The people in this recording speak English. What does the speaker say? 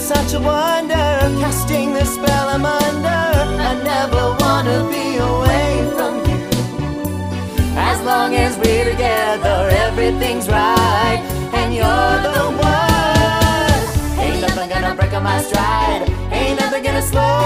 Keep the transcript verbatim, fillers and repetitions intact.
such a wonder, casting the spell I'm under. I never wanna be away from you. As long as we're together, everything's right, and you're the one. Ain't nothing gonna break on my stride, ain't nothing gonna slow